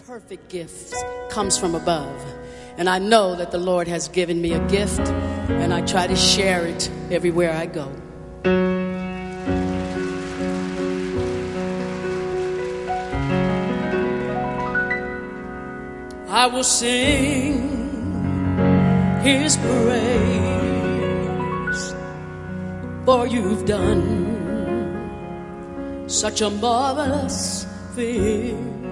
perfect gift comes from above. And I know that the Lord has given me a gift, and I try to share it everywhere I go. I will sing His praise, for you've done such a marvelous thing.